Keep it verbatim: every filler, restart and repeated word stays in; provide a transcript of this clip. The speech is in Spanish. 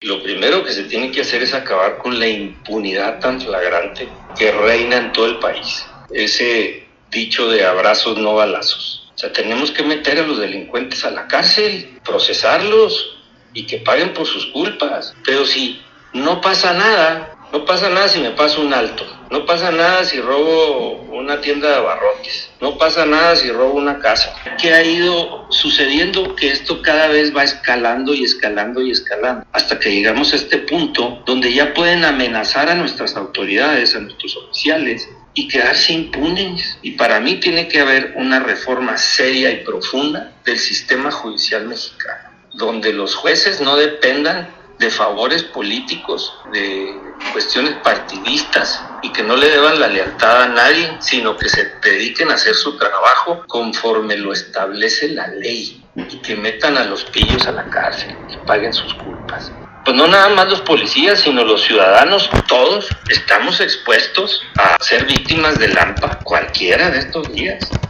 lo primero que se tiene que hacer es acabar con la impunidad tan flagrante que reina en todo el país. Ese dicho de abrazos no balazos. O sea, tenemos que meter a los delincuentes a la cárcel, procesarlos y que paguen por sus culpas. Pero si no pasa nada, no pasa nada si me paso un alto, no pasa nada si robo una tienda de abarrotes, no pasa nada si robo una casa. ¿Qué ha ido sucediendo? Que esto cada vez va escalando y escalando y escalando, hasta que llegamos a este punto donde ya pueden amenazar a nuestras autoridades, a nuestros oficiales, y quedarse impunes. Y para mí tiene que haber una reforma seria y profunda del sistema judicial mexicano, donde los jueces no dependan de favores políticos, de cuestiones partidistas, y que no le deban la lealtad a nadie, sino que se dediquen a hacer su trabajo conforme lo establece la ley, y que metan a los pillos a la cárcel y paguen sus culpas. Pues no nada más los policías, sino los ciudadanos, todos estamos expuestos a ser víctimas del AMPA cualquiera de estos días.